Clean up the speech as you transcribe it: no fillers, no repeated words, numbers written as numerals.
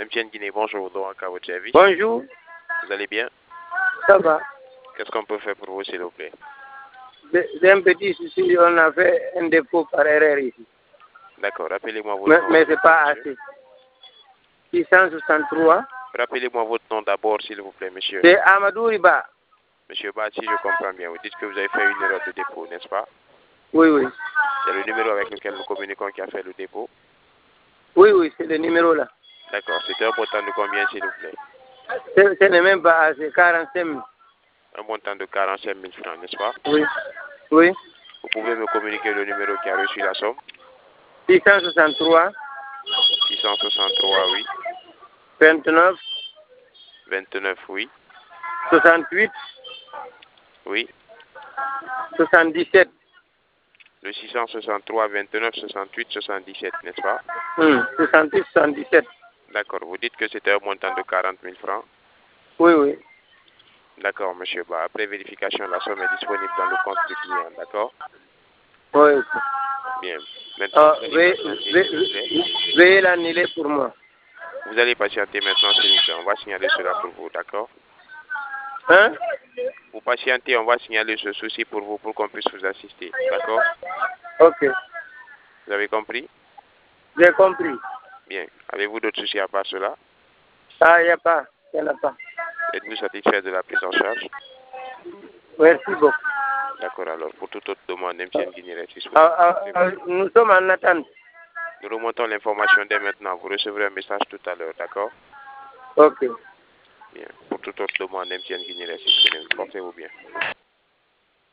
MTN Guinée, bonjour, donc à votre service. Bonjour. Vous allez bien? Ça va. Qu'est-ce qu'on peut faire pour vous, s'il vous plaît? J'ai un petit souci, on a fait un dépôt par erreur ici. D'accord, rappelez-moi votre nom. Mais c'est pas assez. 663. Rappelez-moi votre nom d'abord, s'il vous plaît, monsieur. C'est Amadou Riba. Monsieur Bati, je comprends bien. Vous dites que vous avez fait une erreur de dépôt, n'est-ce pas? Oui, oui. C'est le numéro avec lequel nous communiquons qui a fait le dépôt? Oui, oui, c'est le numéro là. D'accord, c'était un montant de combien, s'il vous plaît? Ce n'est même pas assez, 45 000. Un montant de 45 000 francs, n'est-ce pas? Oui. Oui. Vous pouvez me communiquer le numéro qui a reçu la somme? 663. 663, oui. 29. 29, oui. 68. Oui. 77. Le 663, 29, 68, 77, n'est-ce pas? 68, 77. D'accord. Vous dites que c'était un montant de 40 000 francs? Oui, oui. D'accord, monsieur. Bah, après vérification, la somme est disponible dans le compte du client, d'accord? Oui. Bien. Maintenant, vous allez patienter, s'il vous plaît. Veuillez l'annuler pour moi. Vous allez patienter maintenant, s'il vous plaît. On va signaler cela pour vous, d'accord? Hein? Vous patientez, on va signaler ce souci pour vous, pour qu'on puisse vous assister, d'accord? Ok. Vous avez compris? J'ai compris. Bien. Avez-vous d'autres soucis à part cela? Ah, il n'y a pas. Il n'y en a pas. Êtes-vous satisfait de la prise en charge? Merci beaucoup. D'accord, alors, pour toute autre demande, MTN Guinée reste disponible. Nous sommes en attente. Nous remontons l'information dès maintenant. Vous recevrez un message tout à l'heure, d'accord? Ok. Bien. Pour toute autre demande, MTN Guinée reste disponible. Portez-vous bien.